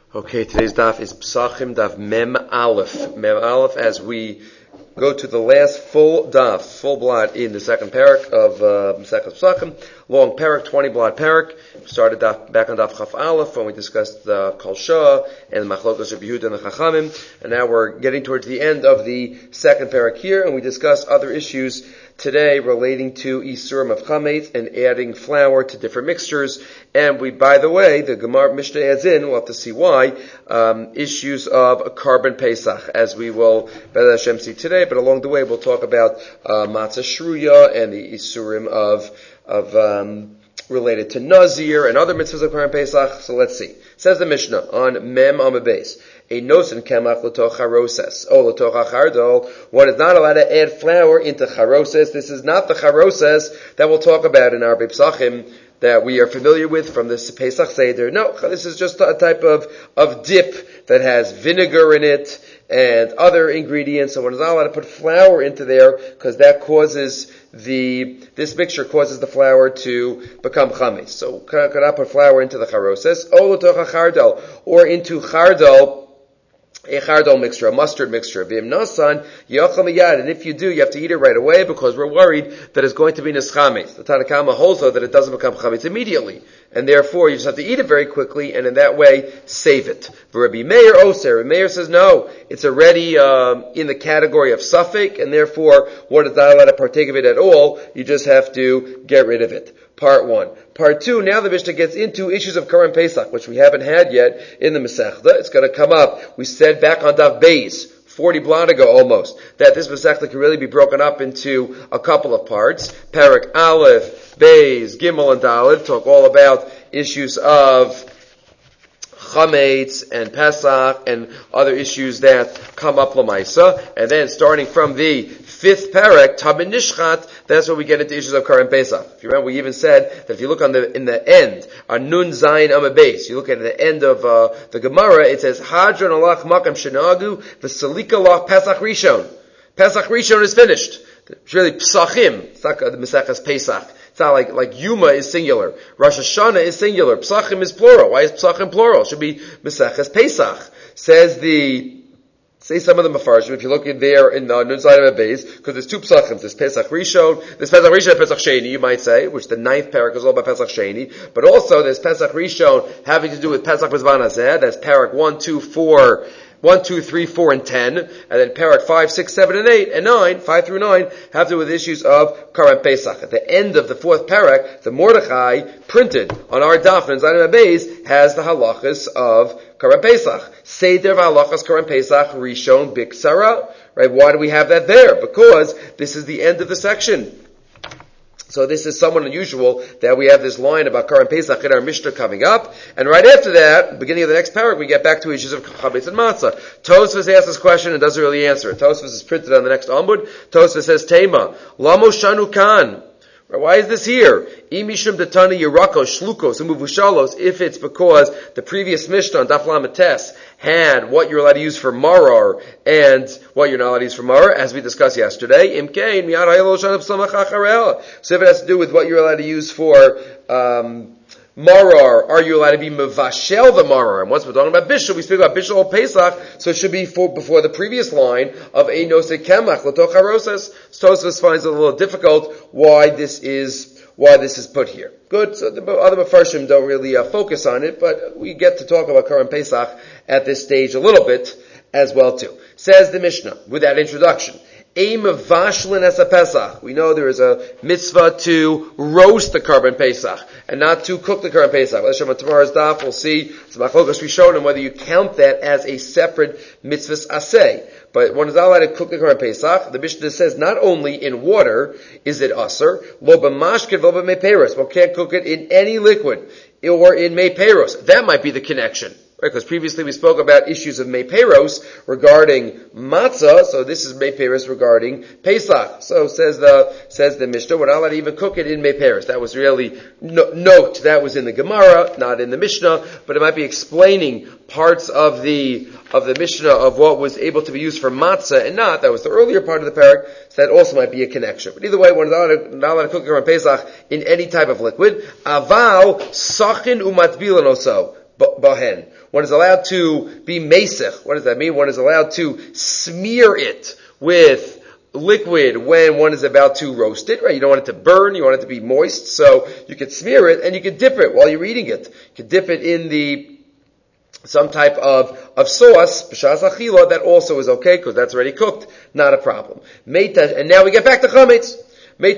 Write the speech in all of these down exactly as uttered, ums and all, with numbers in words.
Okay, today's daf is Psachim daf Mem Aleph. Mem Aleph, as we go to the last full daf, full blot in the second parak of uh, Masechet Psachim, long parak, twenty blot parak. We started daf, back on daf Chaf Aleph when we discussed the Kol Shah and the Machlokas of Yehuda and the Chachamim, and now we're getting towards the end of the second parak here, and we discuss other issues today relating to Isurim of Chametz and adding flour to different mixtures. And we, by the way, the Gemara Mishnah adds in, we'll have to see why, um, issues of a carbon Pesach, as we will, B'ezras Hashem, see today. But along the way, we'll talk about uh, Matzah Shruya and the Isurim of, of, um, related to Nazir and other mitzvahs of carbon Pesach. So let's see. Says the Mishnah on Mem Amud Beis. A nosen kemach l'toch charoses. Oh, l'toch achardol. One is not allowed to add flour into charoses. This is not the charoses that we'll talk about in our Psachim that we are familiar with from this Pesach Seder. No, this is just a type of, of dip that has vinegar in it and other ingredients. So one is not allowed to put flour into there because that causes the, this mixture causes the flour to become chametz. So cannot put flour into the charoses. Oh, l'toch achardol. Or into chardal, a chardal mixture, a mustard mixture. V'im nasan yachal miyad, and if you do, you have to eat it right away because we're worried that it's going to be neschametz. The Tanna Kama holds though that it doesn't become chametz immediately, and therefore you just have to eat it very quickly, and in that way save it. Rabbi Meir Oser, Rabbi Meir says no, it's already um, in the category of suffix, and therefore one is not allowed to partake of it at all. You just have to get rid of it. Part one. Part two, now the Mishnah gets into issues of Karan Pesach, which we haven't had yet in the Masechta. It's going to come up. We said back on Daf Beis, forty blot ago almost, that this Masechta can really be broken up into a couple of parts. Parak Aleph, Beis, Gimel, and Dalet talk all about issues of Chametz and Pesach and other issues that come up Lamaisa. And then starting from the fifth parak, Tamin Nishchat, that's where we get into issues of Karan Pesach. If you remember, we even said that if you look on the, in the end, on Nun Zayin Amud Beis, you look at the end of uh, the Gemara, it says, Hadron alach makam shenagu, v'salika lach Pesach Rishon. Pesach Rishon is finished. It's really Psachim. It's not the Masechas Pesach. It's not like, like Yuma is singular. Rosh Hashanah is singular. Psachim is plural. Why is Psachim plural? It should be Masechas Pesach. Says the, say some of the Mefarshim, if you look in there in the Nun Zayin Beis, because there's two Psachim. There's Pesach Rishon, there's Pesach Rishon and Pesach Sheni, you might say, which the ninth parak is all about Pesach Sheni. But also there's Pesach Rishon having to do with Pesach B'zman Hazeh. That's parak one, two, four, One, two, three, four, and ten, and then parak five, six, seven, and eight, and nine, five through nine, have to do with issues of Karan Pesach. At the end of the fourth parak, the Mordechai printed on our daf in Zayin Beis has the halachas of Karan Pesach. Seder v'halachas Karan Pesach Rishon Biksara. Right? Why do we have that there? Because this is the end of the section. So this is somewhat unusual that we have this line about Karan Pesach in our Mishnah coming up. And right after that, beginning of the next parak, we get back to issues of Chametz and Matzah. Tosfos asks this question and doesn't really answer it. Tosfos is printed on the next Amud. Tosfos says, Tema, Lamo Shanu Kan. Why is this here? Imishum detani Yerakos, Shlukos, and Muvushalos, if it's because the previous Mishnah on Daf Lamed Tes had what you're allowed to use for Marar and what you're not allowed to use for Marar, as we discussed yesterday. Imkein, Miyad Hayelo Shanab Samach Acharel. So if it has to do with what you're allowed to use for, um, Marar, are you allowed to be mevashel the Marar? And once we're talking about Bishul, we speak about Bishul or Pesach, so it should be for, before the previous line of Einos Kemach, L'toch HaRoses. Tosfos finds it a little difficult why this is, why this is put here. Good, so the other Mefarshim don't really uh, focus on it, but we get to talk about Karan Pesach at this stage a little bit as well too. Says the Mishnah, with that introduction, Aim of Vashlin as a Pesach. We know there is a mitzvah to roast the Karban Pesach and not to cook the Karban Pesach. On tomorrow's daf, we'll see it's Machlokas Rishonim and whether you count that as a separate mitzvah aseh. But one is not allowed to cook the Karban Pesach. The Mishnah says not only in water is it aser, lo b'mashke lo b'meiperos. One can't cook it in any liquid or in meiperos. That might be the connection. Right, because previously we spoke about issues of meiperos regarding matzah, so this is meiperos regarding Pesach. So says the says the Mishnah, we're not allowed to even cook it in meiperos. That was really no, note that was in the Gemara, not in the Mishnah, but it might be explaining parts of the of the Mishnah of what was able to be used for matzah and not. That was the earlier part of the parak, so that also might be a connection. But either way, we're not allowed to, not allowed to cook it on Pesach in any type of liquid. Aval sachin umatbilan oso. bahen. One is allowed to be mesech. What does that mean? One is allowed to smear it with liquid when one is about to roast it, right? You don't want it to burn, you want it to be moist, so you could smear it and you could dip it while you're eating it. You could dip it in the some type of, of sauce, b'shas achila, that also is okay because that's already cooked, not a problem. Meita, and now we get back to chametz. If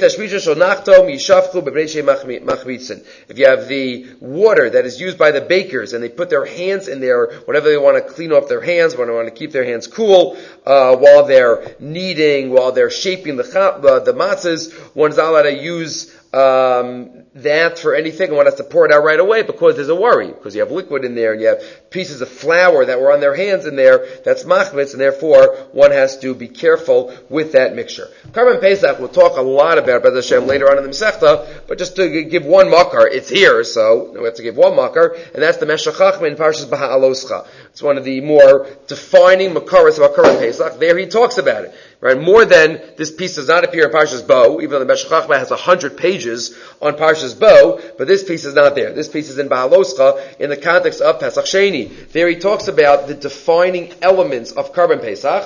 you have the water that is used by the bakers and they put their hands in there whenever they want to clean off their hands, when they want to keep their hands cool, uh, while they're kneading, while they're shaping the uh, the matzahs, one's not allowed to use um, that for anything, and one has to pour it out right away because there's a worry, because you have liquid in there and you have pieces of flour that were on their hands in there, that's machmitz, and therefore one has to be careful with that mixture. Karban Pesach, we'll talk a lot about B'ez Hashem later on in the Masechta, but just to give one makar, it's here, so we have to give one makar, and that's the Meshech Chachma in Parshas Baha'aloscha. It's one of the more defining makaras of Karban Pesach. There he talks about it. Right, more than this piece does not appear in Parshas Bo, even though the Meshech Chachma has a hundred pages on Parshas Bo, but this piece is not there. This piece is in Ba'aloscha in the context of Pesach Sheni. There he talks about the defining elements of Karban Pesach.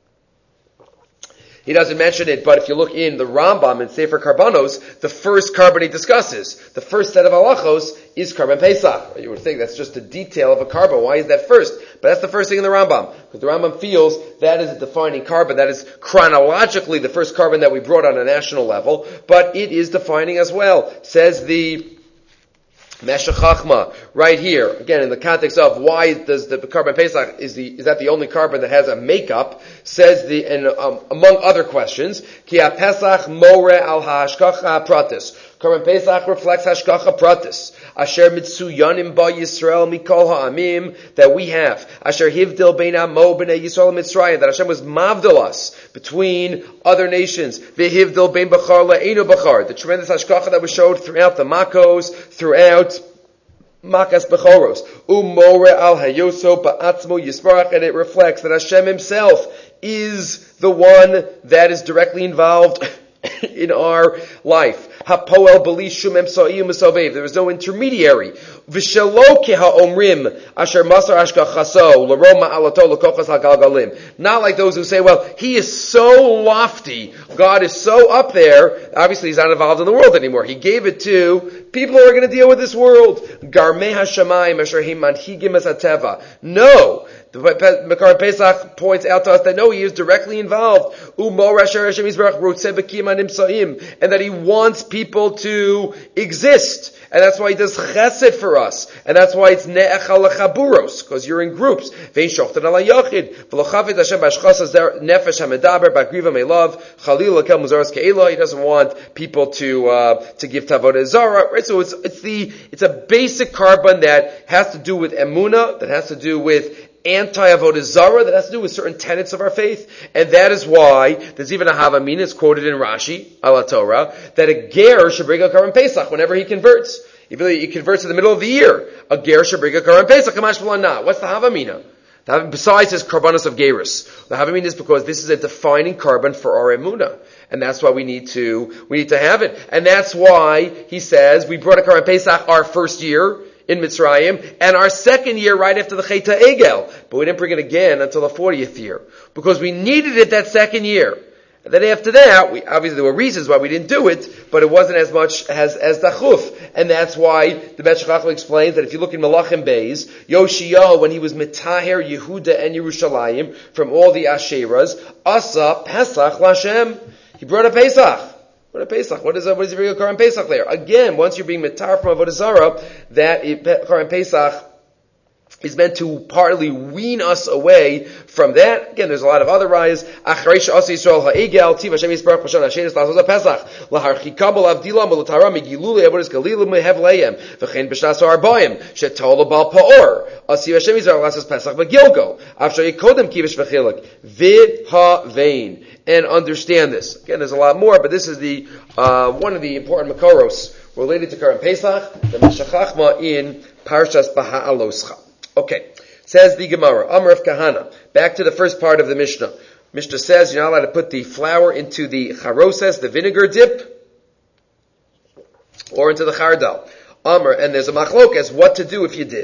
He doesn't mention it, but if you look in the Rambam in Sefer Karbanos, the first carbon he discusses, the first set of halachos is Karban Pesach. You would think that's just a detail of a carbon. Why is that first? But that's the first thing in the Rambam. Because the Rambam feels that is a defining carbon. That is chronologically the first carbon that we brought on a national level. But it is defining as well. Says the Meshech Chachma, right here, again in the context of why does the Karban Pesach, is the is that the only carbon that has a makeup, says the, and um, among other questions, Ki HaPesach more al ha'ashkacha pratis. Karban Pesach reflects hashkacha pratis. Asher mitsuyanim ba Yisrael mikol ha'amim, that we have. Asher hivdil bein amo b'nei Yisrael Mitzrayim, that Hashem was mavdil us between other nations. V'hivdil bein bachar la'enu bachar, the tremendous hashkacha that was showed throughout the Makos, throughout Makas Bechoros. Umore al hayoso ba'atzmo yisparach, and it reflects that Hashem himself is the one that is directly involved in our life. Hapoel b'li shum emsa'iyum esavev. There is no intermediary. V'shelo keha'omrim asher masar ashkachaso l'roma alato l'kochas ha'galgalim. Not like those who say, well, he is so lofty, God is so up there, obviously he's not involved in the world anymore. He gave it to people who are going to deal with this world. Garmei hashamayim asher him manhigim es hateva. No. The Karban Pesach points out to us that no, he is directly involved. And that he wants people to exist. And that's why he does chesed for us. And that's why it's ne'echal lechaburos, because you're in groups. He doesn't want people to, uh, to give tavodah zara, right? So it's, it's the, it's a basic carbon that has to do with emunah, that has to do with anti-avodah zara, that has to do with certain tenets of our faith, and that is why there's even a havamina, it's quoted in Rashi, ala Torah, that a ger should bring a Karban Pesach whenever he converts. Even though he converts in the middle of the year, a ger should bring a Karban Pesach, kamash v'lana. What's the havamina? Besides his karbanos of gerus, the havamina is because this is a defining carbon for our emunah, and that's why we need to we need to have it, and that's why he says we brought a Karban Pesach our first year in Mitzrayim, and our second year right after the Chet HaEgel. But we didn't bring it again until the fortieth year, because we needed it that second year. And then after that, we, obviously there were reasons why we didn't do it, but it wasn't as much as, as Dachuf. And that's why the Meshech Chachma explains that if you look in Malachim Beis, Yoshiyah, when he was Mitaher Yehuda and Yerushalayim from all the Asheras, Asa Pesach Lashem. He brought a Pesach. What a Pesach? What is a, what is the real Karban Pesach there? Again, once you're being mitar from Avodah Zarah, that Karban Pesach is meant to partly wean us away from that. Again, there's a lot of other rayas. Achreish Asi Yisrael Ha'egel Tiv Hashem Yisparach B'Shana Shenis Lasos HaPesach Laharchikam L'Avdila M'Lutara Megilulei Avodas Galilim Mehevleim V'chein B'Shnas Ha'Arbaim Shetol Bal Pa'or Asi Hashem Yisrael Lasos Pesach B'Gilgo After Yikodem Kivish V'Chilik V'Havein. And understand this. Again, there's a lot more, but this is the uh, one of the important makaros related to Karban Pesach, the Meshech Chachma in Parshas Baha'aloscha. Okay, says the Gemara, Amar of Kahana. Back to the first part of the Mishnah. Mishnah says you're not allowed to put the flour into the charoses, the vinegar dip, or into the chardal. Amar, and there's a machlok as what to do if you did.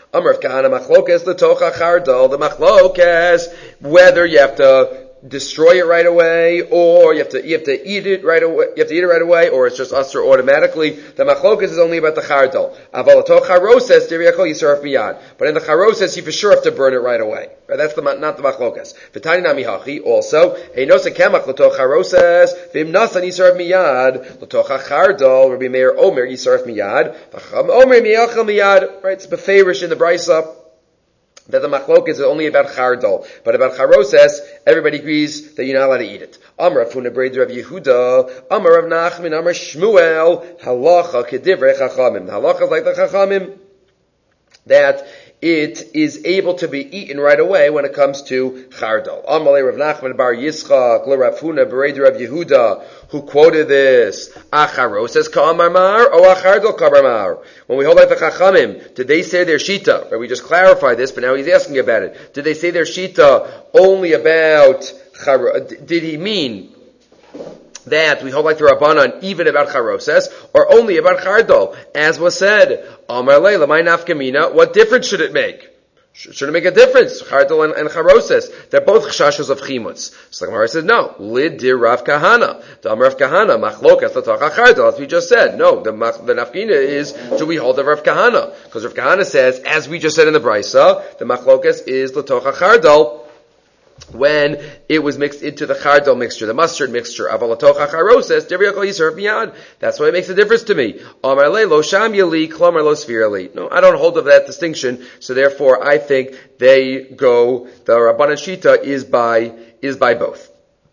Amar Rav Kahana machlokes l'tocha chardal. The machlokes, whether you have to destroy it right away, or you have to you have to eat it right away. You have to eat it right away, or it's just usher automatically. The machlokas is only about the chardal. Aval l'toch charoses diriyachol yisaraf miyad. But in the charoses, you for sure have to burn it right away. Right? That's the not the machlokas. V'tani nami hachi also einosa kemach l'toch charoses v'imnasan yisaraf miyad l'toch chardal. Rabbi Meir Omer yisaraf miyad. V'cham Omer miyachal miyad. Right? It's beferish in the brisa that the machlokes is only about chardal, but about charoses, everybody agrees that you're not allowed to eat it. Amar Afuna Breder Rav Yehuda, Amar Rav Nachman, Amar Shmuel, halacha kedivrei chachamim. The halacha is like the chachamim, that it is able to be eaten right away when it comes to chardal. Amalei Rav Nachman bar Yitzchak, Rav Huna Breder Rav Yehuda, who quoted this, Acharoses ka'amar or achardal ka'amar. When we hold like the chachamim, did they say their shita? Right, we just clarified this, but now he's asking about it. Did they say their shita only about char? Did he mean that we hold like the Rabbanan even about charoses, or only about chardal? As was said, Amar Leila, my nafkamina, what difference should it make? Should it make a difference? Chardal and, and charoses. They're both chashashos of chimutz. So the Gemara says, no. Lid dir Rav Kahana. The Amar Rav Kahana, machlokas l'tocha chardal, as we just said. No, the, the nafkina is, do we hold of Rav Kahana? Because Rav Kahana says, as we just said in the brisa, the machlokas is l'tocha chardal, when it was mixed into the chardal mixture, the mustard mixture. Avalatocha charoses, deriyakol yisarf miyad. That's why it makes a difference to me. Amar le lo sham yali, klomar lo svirali. No, I don't hold of that distinction, so therefore I think they go, the Rabbanan Shita is by, is by both.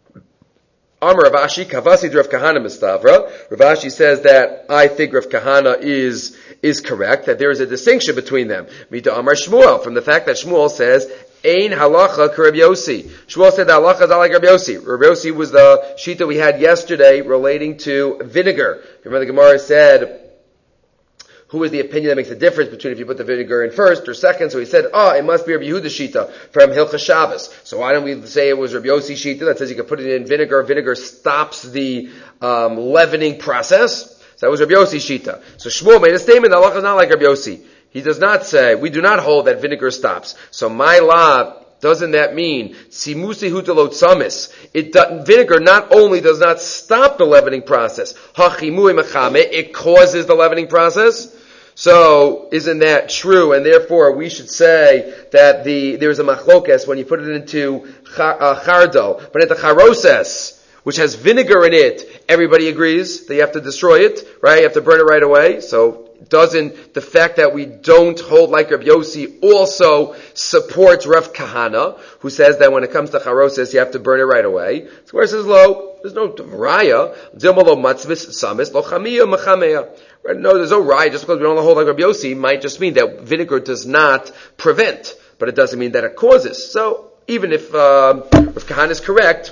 Amar Rav Ashi, kavasi Rav Kahana mistavra. Rav Ashi says that I think Rav Kahana is, is correct, that there is a distinction between them. Mita Amar Shmuel, from the fact that Shmuel says, Ein halacha k'Reb Yossi. Shmuel said that halacha is not like Reb Yossi. Reb Yossi was the sheet that we had yesterday relating to vinegar. Remember the Gemara said, who is the opinion that makes a difference between if you put the vinegar in first or second? So he said, oh, it must be Reb Yehuda Shita from Hilchas Shabbos. So why don't we say it was Reb Yossi Shita that says you can put it in vinegar. Vinegar stops the um, leavening process. So that was Reb Yossi Shita. So Shmuel made a statement that halacha is not like Reb Yossi. He does not say, we do not hold that vinegar stops. So my law, doesn't that mean, simusi hutalot samis? It vinegar not only does not stop the leavening process, hachimui mechame, it causes the leavening process. So, isn't that true? And therefore, we should say that the there's a machlokes when you put it into uh, chardal, but into charoses, which has vinegar in it, everybody agrees that you have to destroy it, right? You have to burn it right away. So, doesn't the fact that we don't hold like Reb Yossi also supports Rav Kahana, who says that when it comes to charoses, you have to burn it right away? So where it says lo, there's no raya. Zilma matzvis samis lo chamiya mechameya. No, there's no raya. Just because we don't hold like Reb Yossi might just mean that vinegar does not prevent, but it doesn't mean that it causes. So even if uh, Rav Kahana is correct,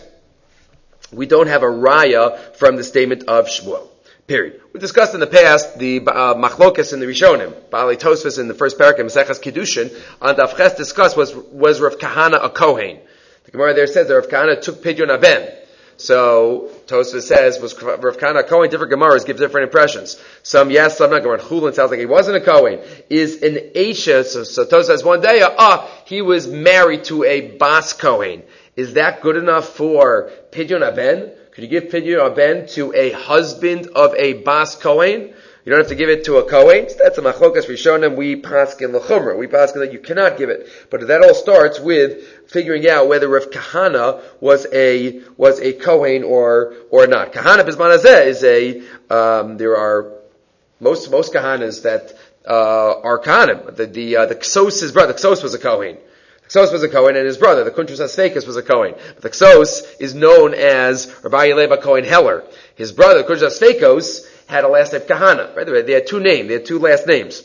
we don't have a raya from the statement of Shmuel. Period. We discussed in the past the uh, machlokes in the Rishonim. Baalei Tosfos in the first parak in Maseches Kiddushin on Daf Ches discussed was was Rav Kahana a Kohen. The Gemara there says that Rav Kahana took Pidyon Aben. So Tosfos says was Rav Kahana a Kohen? Different Gemaras give different impressions. Some yes, some not. Gemara Chulin sounds like he wasn't a Kohen. Is an Eisha? So, so Tosfos says one day, ah, he was married to a Bas Kohen. Is that good enough for Pidyon Aben? Could you give Pidyon Aben to a husband of a Bas Kohen? You don't have to give it to a Kohen. That's a machlokas Rishonim. We paskin l'chumra. We paskin that you cannot give it. But that all starts with figuring out whether Rav Kahana was a was a Kohen or or not. Kahana Bizman Hazeh is a. Um, there are most most Kahanas that uh, are Kahanim. The the uh, the Ksos, his brother, Ksos was a Kohen. Ksos was a Kohen, and his brother, the Kuntrus HaSfekas, was a Kohen. But the Ksos is known as Rabbi Yeleva Kohen Heller. His brother, the Kuntrus HaSfekos, had a last name Kahana. Right? They had two names. They had two last names.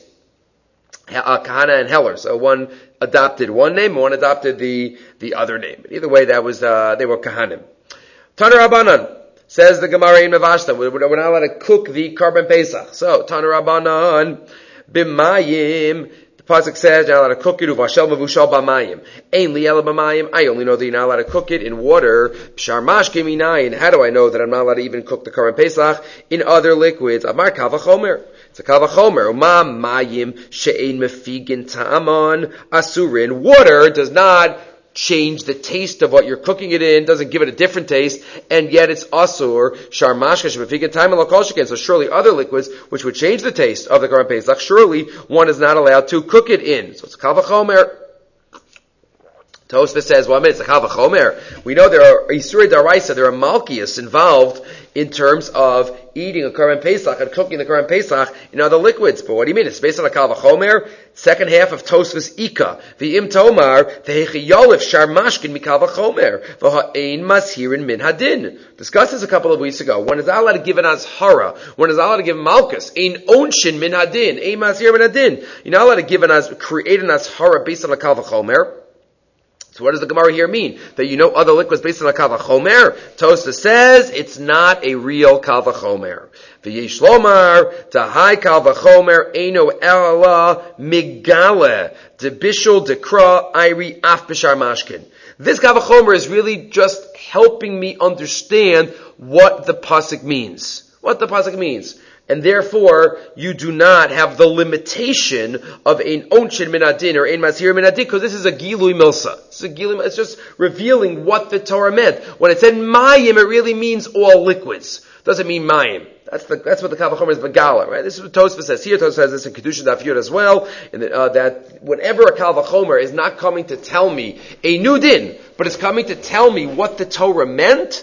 Uh, Kahana and Heller. So one adopted one name, and one adopted the, the other name. But either way, that was, uh, they were Kahanim. Tana Rabbanan, says the Gemara in Mavashta, we're not allowed to cook the Karban Pesach. So, Tana Rabbanan, B'mayim, Pasuk says you're not allowed to cook it. Uvashel mevushal b'mayim. Ein li ela b'mayim. I only know that you're not allowed to cook it in water. Pshar mashke minayin. How do I know that I'm not allowed to even cook the Karban Pesach in other liquids? Amar kavachomer. It's a kal v'chomer. Ma mayim she'ein mefigin ta'aman asurin. Water does not change the taste of what you're cooking it in, doesn't give it a different taste, and yet it's asur, sharmashka shemefigin ta'aman lo kol sheken. So surely other liquids which would change the taste of the Korban Pesach, surely one is not allowed to cook it in. So it's a kal v'chomer. Tosfos says, well, I mean, it's a kal v'chomer. We know there are Isurei Daraisa, there are Malkias involved in terms of eating a Korban Pesach and cooking the Korban Pesach in other liquids. But what do you mean? It's based on a kal v'chomer? Second half of Tosfos Ika. V'im tomar, v'hechi yolif shar mashkin mikal v'chomer, v'ha'ein mashirin min hadin. Discussed this a couple of weeks ago. One is not allowed to give an azhara. One is not allowed to give malchus. Ein onshin min hadin. Ein mashirin min hadin. You're not allowed to give an az, create an azhara based on a kal v'chomer. So what does the Gemara here mean? That you know other liquids based on a kal v'chomer? Tosfos says it's not a real kal v'chomer. V'yesh lomar tahai kal v'chomer eino ela migale debishul dekra iri af b'shar mashkin. This kal v'chomer is really just helping me understand what the pasuk means. What the pasuk means. And therefore, you do not have the limitation of ein onshin min adin or ein mazhir min adin, because this is a gilui milsa. It's a gilui, it's just revealing what the Torah meant. When it said mayim, it really means all liquids. It doesn't mean mayim. That's the, that's what the kal v'chomer is begala, right? This is what Tosfos says here. Tosfos says this in Kedusha Daf Yud as well, and that, uh, that whenever a kal v'chomer is not coming to tell me a new din, but it's coming to tell me what the Torah meant,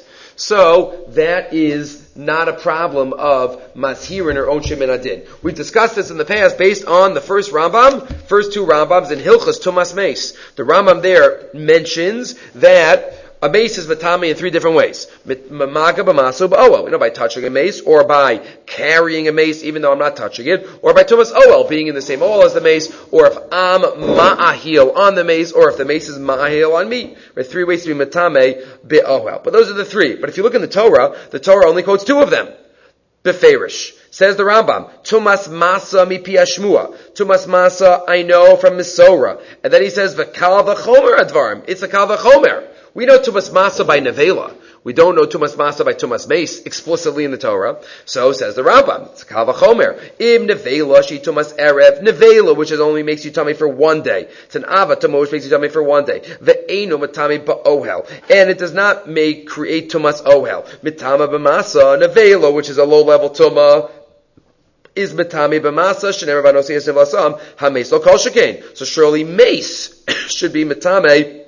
so that is not a problem of mashirin or onshin min adin. We've discussed this in the past based on the first Rambam, first two Rambams in Hilchos Tumas Meis. The Rambam there mentions that a mace is matami in three different ways. Maga b'maso b'oel, you know, by touching a mace, or by carrying a mace even though I'm not touching it, or by tumas oel, being in the same oel as the mace, or if I'm ma'ahil on the mace, or if the mace is ma'ahil on me. Right? Three ways to be matame b'oel. But those are the three. But if you look in the Torah, the Torah only quotes two of them. Beferish. Says the Rambam, Tumas Masa mi pi Shmua. Tumas Masa I know from Misora. And then he says, V'kal v'chomer advarim. It's a kal v'chomer. We know Tumas Masa by Nevela. We don't know Tumas Masa by Tumas Meis explicitly in the Torah. So says the Rambam, it's Kal v'chomer. Im Nevela she Tumas Erev. Nevela, which is only makes you tummy for one day. It's an Ava Tumah, which makes you tummy for one day. Ve'enu matami ba'ohel. And it does not make, create Tumas Ohel. Mitama b'masa, Nevela, which is a low-level Tumah, is metami b'masa shenever v'anosi yasiv lasam hameis lo kol shekain. So surely mace should be metame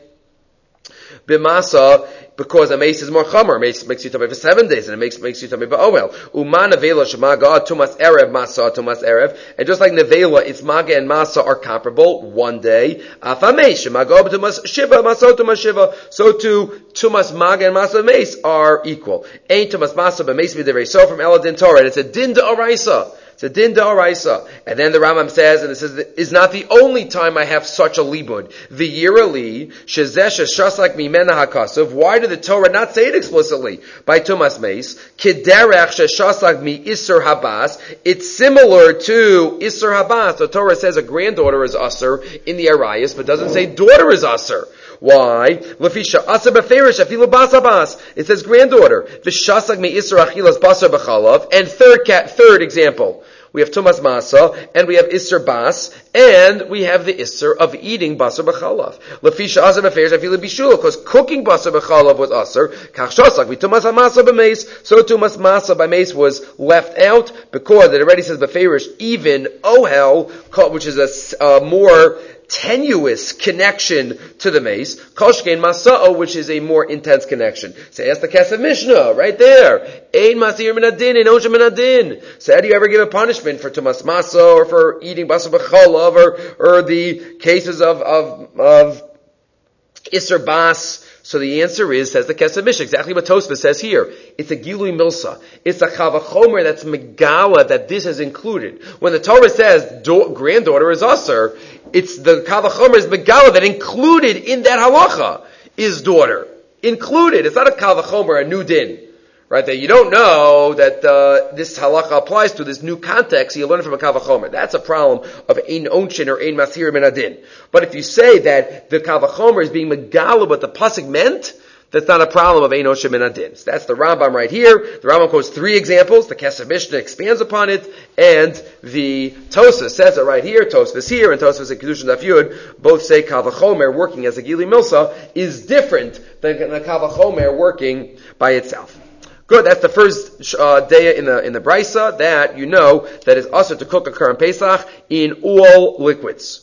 b'masa, because a mace is more chamer. Mace makes you tummy for seven days, and it makes makes you tummy ba'oel. Uma nevela shemaga tumas erev masa tumas erev, and just like nevela, its maga and masa are comparable. One day, afa mace shemaga tumas shiva masa tumas shiva. So too, tumas maga and masa mace are equal. Ain't tumas masa but mace b'divrei so from Eladin Torah, and it's a din d'oraisa. It's a din d'oraisa. And then the Rambam says, and it says, is not the only time I have such a libud. V'yirali, shezesh shasak mimena hakasuv. Why did the Torah not say it explicitly? By Tumas Meis. Kiderech sheshasak mi Isser Habas. It's similar to Isser Habas. The Torah says a granddaughter is Usser in the Arayas, but doesn't say daughter is Usser. Why? Lefisha asa beferish afilu basabas. It says granddaughter. V'shasak mi Isser achilas basar b'chalav. And third cat, third example. We have Tumas Masa, and we have Isser Bas, and we have the Isser of eating Basar B'chalav. Lefisha Asar B'ferish Afilu Bishul, because cooking Basar B'chalav was Asar. Kach Shosak, we Tumas Masa B'meis, so Tumas Masa by Meis was left out, because it already says B'ferish, even Ohel, which is a uh, more tenuous connection to the mace, Koshkein Masa'o, which is a more intense connection. So ask the Kesef Mishnah, right there. Ein Masir min adin, ein Osha min adin. So how do you ever give a punishment for Tumas Masa, or for eating Basar B'chalav, or, or the cases of, of, of Isser Bas? So the answer is, says the Kesef Mishnah, exactly what Tosfos says here. It's a Gilui Milsa. It's a Kal v'chomer that's Megala that this is included. When the Torah says do- granddaughter is Usser, it's the Kal v'chomer is Megala that included in that halacha is daughter. Included. It's not a Kal v'chomer, a new din. Right? That you don't know that uh, this halacha applies to this new context, you learn it from a Kal v'chomer. That's a problem of ein onshin or ein masir min adin. But if you say that the Kal v'chomer is being megala what the pasuk meant, that's not a problem of Eino Shemin Adin. So that's the Rambam right here. The Rambam quotes three examples. The Kesef Mishnah expands upon it, and the Tosfos says it right here. Tosfos here and Tosfos in Kedushin Daf Yud both say Kal V'chomer working as a Gili Milsa is different than the Kal V'chomer working by itself. Good, that's the first uh, day in the in the Brisa that you know that is also to cook a Korban Pesach in all liquids.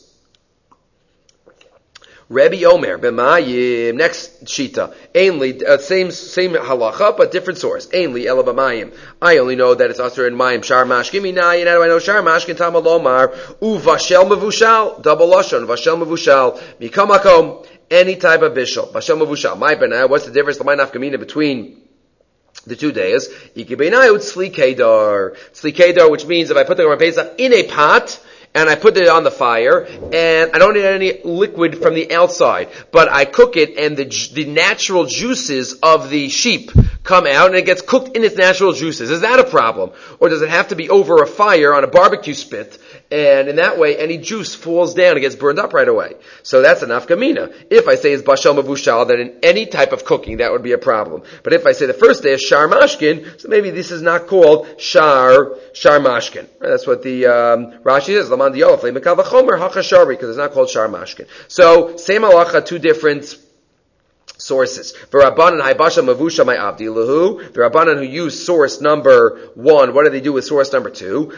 Rebbe Omer, b'mayim, next shita. Ainly, uh, same, same halacha, but different source. Ainly, ela b'mayim. I only know that it's also in mayim. Shar mashkin minayin, how do I know shar mashkin tama lomar? U vashel mevushal, double lashon, vashel mevushal. Mikam makom, any type of bishul. Vashel mevushal. My benai, what's the difference, the my nafkamina between the two days? Iki b'nayut slikedar. Slikedar, which means if I put the Korban Pesach in a pot, and I put it on the fire, and I don't need any liquid from the outside, but I cook it, and the the natural juices of the sheep come out, and it gets cooked in its natural juices. Is that a problem? Or does it have to be over a fire on a barbecue spit, and in that way, any juice falls down and gets burned up right away? So that's a nafkamina. If I say it's bashal mavushal, then in any type of cooking, that would be a problem. But if I say the first day is shar mashkin, so maybe this is not called shar, shar mashkin. That's what the um, Rashi says, Laman Diyolaf, Lemekal v'chomer hachashari, because it's not called shar mashkin. So, same halacha, two different sources. The Rabbanan haibasha mavusha my abdi lahu. The Rabbanan who use source number one, what do they do with source number two?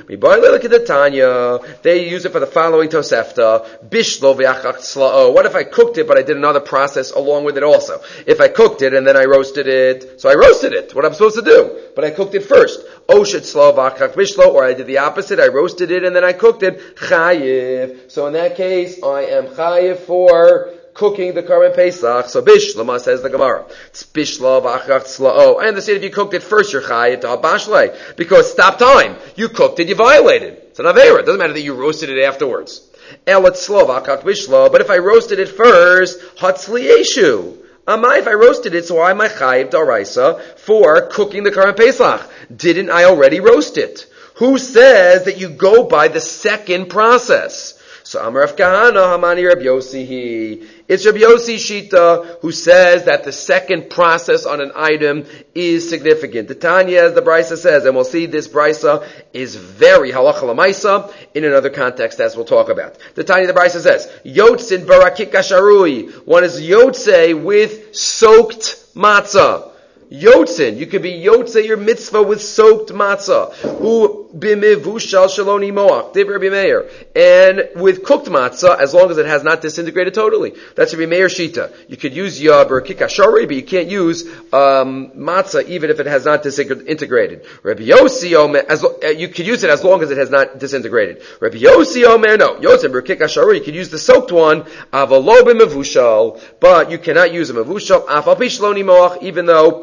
They use it for the following Tosefta. Bishlo v'achach tzla'o. What if I cooked it, but I did another process along with it also? If I cooked it and then I roasted it, so I roasted it, what I'm supposed to do, but I cooked it first. Oshet tzla'o v'achach bishlo, or I did the opposite, I roasted it and then I cooked it. Chayiv. So in that case, I am chayiv for cooking the Korban Pesach. So Bishlama says the Gemara. It's Bishla v'achach tzla'o. I understand if you cooked it first, you're chayiv to habashlei. Because stop time. You cooked it, you violated. It's an avera. It doesn't matter that you roasted it afterwards. Elat tzlo v'achach bishla. But if I roasted it first, hatzli yeshu. Amai, if I roasted it, so why am I chayiv d'oraisa for cooking the Korban Pesach? Didn't I already roast it? Who says that you go by the second process? So Amar Rav Kahana, Hamani Rabbi Yossi, it's Rabbi Yossi Shita who says that the second process on an item is significant. The Tanya, as the Brisa says, and we'll see this Brisa is very halacha l'maisa in another context as we'll talk about. The Tanya, the Brisa says, Yotzin barakik asharui. One is Yotze with soaked matzah. Yotzin, you could be Yotze your mitzvah with soaked matzah. Who bimivushal shaloni moach, div Rabbi Meir, and with cooked matzah as long as it has not disintegrated totally. That's Rabbi Meir shita. You could use yaber kikashari, but you can't use um, matzah even if it has not disintegrated. Rabbi Yossi omer, as uh, you could use it as long as it has not disintegrated. Rabbi Yossi omer, no, Yotzin berkikashari, you could use the soaked one avalo bimivushal, but you cannot use a mivushal afal pishloni moach, even though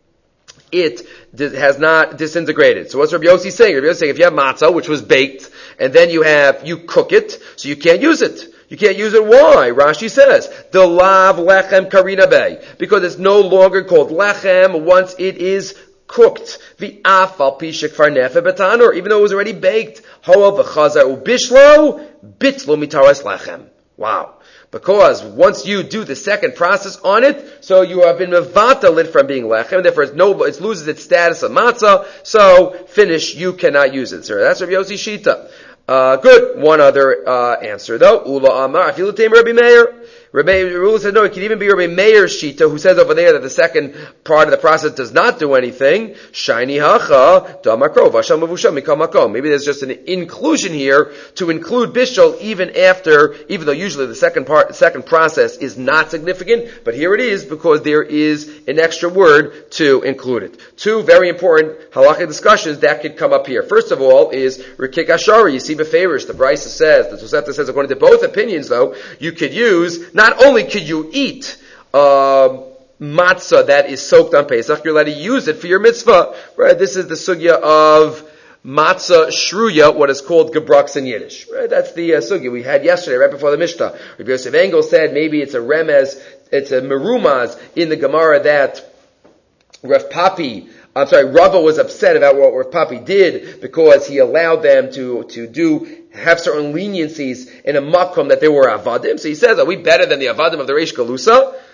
it has not disintegrated. So what's Rabbi Yossi saying? Rabbi Yossi saying if you have matzah, which was baked, and then you have, you cook it, so you can't use it. You can't use it. Why? Rashi says, the lav lechem karina bay. Because it's no longer called lechem once it is cooked. The afal pishik farnefe betanur, even though it was already baked. Ho'al v'chaza ubishlo, bitlo mitaras lechem. Wow. Because once you do the second process on it, so you have been mevatal it from being lechem, therefore it's no, it loses its status of matzah, so finish, you cannot use it. So that's Rabbi Yossi Shita. Uh, good. One other, uh, answer though. Ula Amar, if you look Rabbi Meir, Rabbi Rula said no, it could even be Rabbi Meir's Shita, who says over there that the second part of the process does not do anything. Shiny hacha, damakro, vasham mavusham, mikam makom. Maybe there's just an inclusion here to include bishul even after, even though usually the second part, second process is not significant, but here it is because there is an extra word to include it. Two very important halachic discussions that could come up here. First of all is Rikik Ashari, you see befavorish, the Brisa says, the Tosefta says, according to both opinions though, you could use, not only could you eat uh, matzah that is soaked on Pesach, you're allowed to use it for your mitzvah. Right? This is the sugya of matzah shruya, what is called gebrux in Yiddish. Right? That's the uh, sugya we had yesterday, right before the Mishnah. Rabbi Yosef Engel said maybe it's a remez, it's a merumaz in the Gemara that Rav Papi, I'm sorry, Rava was upset about what Rav Papi did because he allowed them to, to do, have certain leniencies in a makom that they were avadim. So he says, are we better than the avadim of the Reish Galusa?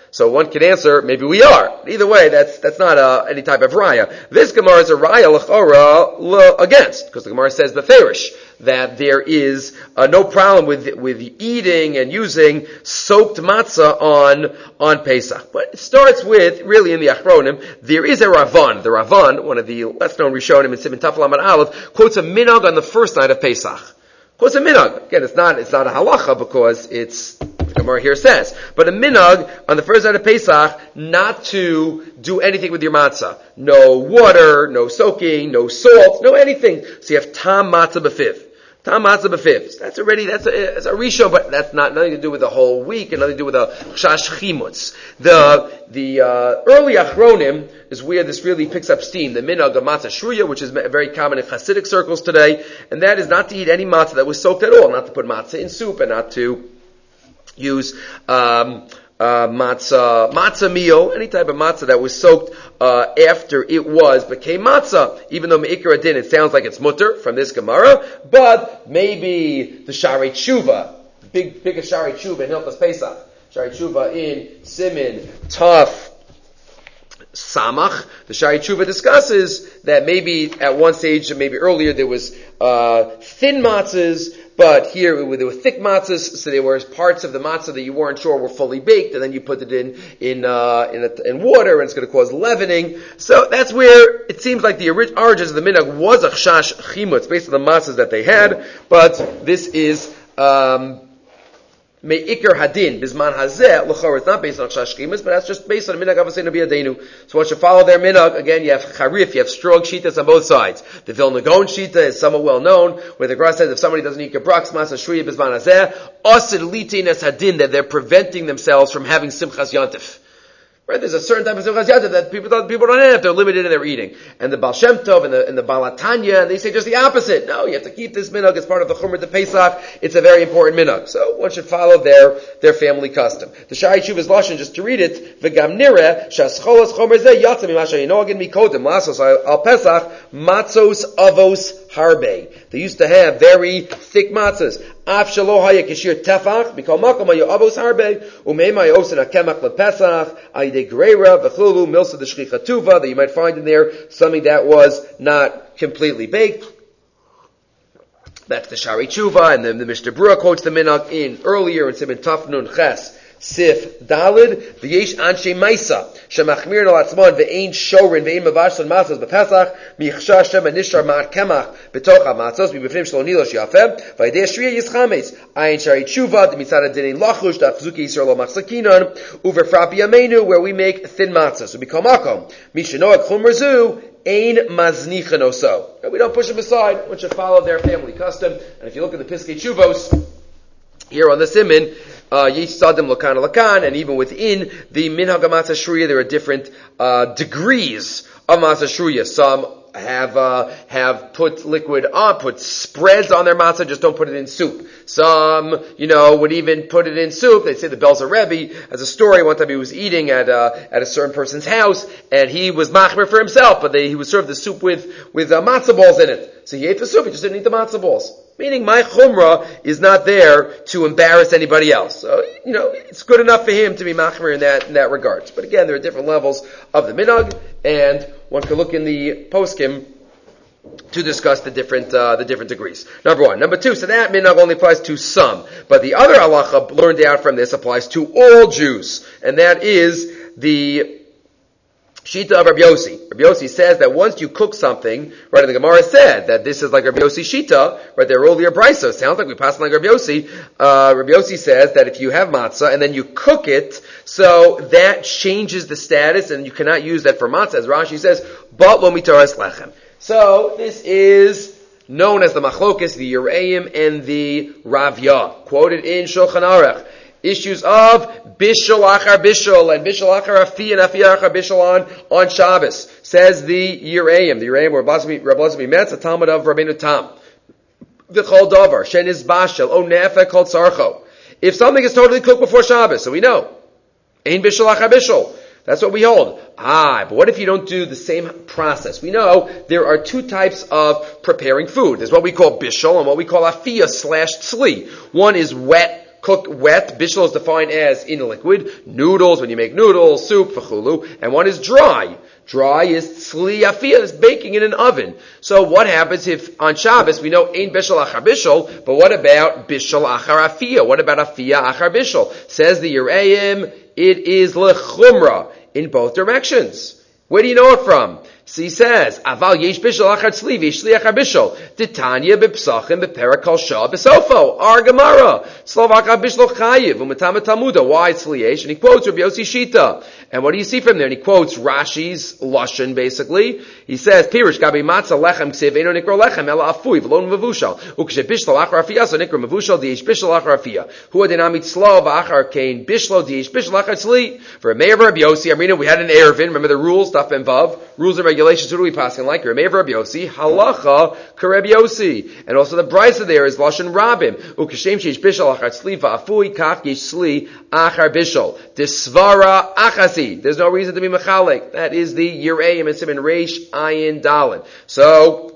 So one can answer, maybe we are. Either way, that's that's not uh, any type of raya. This Gemara is a raya l'chora against, because the Gemara says the Ferish, that there is uh, no problem with with eating and using soaked matzah on on Pesach. But it starts with, really in the Achronim, there is a Ravan. The Ravan, one of the less known Rishonim in Siman Taf Lamed Aleph, quotes a minhag on the first night of Pesach. Quotes a minhag. Again, it's not it's not a halacha because it's, the Gemara here says, but a minhag on the first night of Pesach not to do anything with your matzah. No water, no soaking, no salt, no anything. So you have tam matzah b'fiv. Tam matzah b'fiv. That's already, that's a, that's a rishon, but that's not, nothing to do with the whole week and nothing to do with the chash chimutz. The, the, uh, early Achronim is where this really picks up steam. The minhag of matzah shruya, which is very common in Hasidic circles today, and that is not to eat any matzah that was soaked at all, not to put matzah in soup and not to use, um, Uh, matzah, matzah meal, any type of matzah that was soaked uh, after it was became matzah. Even though me'ikar adin, it sounds like it's mutter from this Gemara, but maybe the Sharei Tshuva, big, big Sharei Tshuva in Hilchos Pesach, Sharei Tshuva in Simin Taf Samach, the Sharei Tshuva discusses that maybe at one stage, maybe earlier, there was uh, thin matzahs, but here there were thick matzahs, so there were parts of the matzah that you weren't sure were fully baked, and then you put it in in uh, in, a, in water, and it's going to cause leavening. So that's where it seems like the origins of the minhag was a chash chimutz based on the matzahs that they had, but this is um, me'ikar hadin bizman hazeh l'chor. It's not based on chash chimutz, but that's just based on minhag avosenu b'yadeinu. So once you follow their minhag, again you have charif, you have strong shitas on both sides. The Vilna Gaon shita is somewhat well known, where the Gemara says if somebody doesn't eat gebraks mas shriya bizman hazeh asid litinas hadin, that they're preventing themselves from having simchas yantif. Right? There's a certain type of simchas yantif that people don't, people don't have. They're limited in their eating. And the Baal Shem Tov and the, and the Baal Tanya, and they say just the opposite. No, you have to keep this minhag as part of the Chumrah de Pesach. It's a very important minhag. So one should follow their, their family custom. The Sharei Tshuva's Lashon, just to read it, V'gam nireh, sh'ascholas chomer zeh yatzah mimasha yinogin mikodim, lasos al Pesach, matzos avos harbe. They used to have very thick matzahs. Af shelo haya kishir tefach, mikol makom hayo avos harbe, umeim hayo osin hakemach lepesach, ayidei greira, v'chlulu, milsa de shchichatuva, that you might find in there something that was not completely baked. That's the Sharei Tshuva, and then the Mishnah Berurah quotes the minhag in earlier in Siman Taf Nun Ches Sif Dalid, v'yesh anshe Maisa shemachmirin al atzmon ve'ein shorin ve'ein mavashlan matzos b'Pesach michsha shem anishar ma'at kemach b'toch ha'matzos b'bifnim shlo nilosh yafeh v'yidei shriya yischametz ayin Sharei Tshuva d'mitzad adinei lachush d'achzuki yisrael lo machzakinon uverfrapi yameinu, where we make thin matzahs. So become makom mishanoach chumr zu ein maznichan oso. We don't push them aside. One should follow their family custom. And if you look at the Piskei Tshuvos here on the Siman, Uh, Yisadim Lakan Lakan, and even within the Minhag Matzah Shruya, there are different uh, degrees of Matzah Shruya. Some have uh, have put liquid on, put spreads on their matzah, just don't put it in soup. Some, you know, would even put it in soup. They say the Belzer Rebbe has a story. One time he was eating at uh, at a certain person's house, and he was machmer for himself, but they, he would serve the soup with with uh, matzah balls in it. So he ate the soup, he just didn't eat the matzah balls. Meaning my chumrah is not there to embarrass anybody else. So, you know, it's good enough for him to be machmer in that in that regard. But again, there are different levels of the minhag, and one could look in the poskim to discuss the different uh, the different degrees. Number one. Number two, so that minhag only applies to some. But the other halacha learned out from this applies to all Jews. And that is the Shita of Rabbi Yossi. Rabbi Yossi says that once you cook something, right, and the Gemara said that this is like Rabbi Yossi Shita, right, there earlier brisa. Sounds like we passed like Rabbi Yossi. Uh, Rabbi Yossi says that if you have matzah and then you cook it, so that changes the status and you cannot use that for matzah. As Rashi says, but lo mitaras lechem. So this is known as the machlokes, the Yereim and the Ravya, quoted in Shulchan Aruch. Issues of bishul achar bishul and bishul achar afi and afi achar bishul on on Shabbos. Says the Yereim. The Yereim were Rabbi Elazar Metz, a Talmud of Rabbeinu Tam. V'chol davar sheniz bashel o nefek kol tzarcho. If something is totally cooked before Shabbos, so we know ein bishul achar bishul. That's what we hold. Ah, but what if you don't do the same process? We know there are two types of preparing food. There's what we call bishul and what we call afiyah slash tzli. One is wet cooked wet. Bishul is defined as in a liquid. Noodles, when you make noodles, soup, v'chulu. And one is dry. Dry is tzli afiyah, is baking in an oven. So what happens if on Shabbos we know ain't bishul achar bishul, but what about bishul achar afiyah? What about afiyah achar bishul? Says the Yereim, it is lechumra in both directions. Where do you know it from? So he says, Aval yesh bishul achar tzli, yesh tzli achar bishul. Titanya b'psachim b'perak kol shah b'sofo. Our Gemara. Slav achar bishul chayiv. U'matama talmuda. Why tzli yesh? And he quotes Rabbi Yossi Shita. And what do you see from there? And he quotes Rashi's Lashon, basically. He says, Pirush gabi matzah lechem ksiv eno nikro lechem ela afui v'lon mevushal. U'kshe bishlo achar afiyah so nikro mevushal diyesh bishlo achar afiyah. Hu adinamit slav achar kain bishlo diyesh bishlo achar tzli. For a mayor of Rabbi Yossi, Amrina, we had an Erevin. Remember the rules, Daf and Vav, rules and regulations. Who do we pass in like? Rameir Rabbi Yossi, halacha k'Rabbi Yossi, and also the brisa there is lashon rabim. Ukashem sheish bishol achar tzli va'afui kaf yesh tzli achar bishol disvara achasi. There's no reason to be mechalek. That is the Yereim and Siman Reish Ayin Dalin. So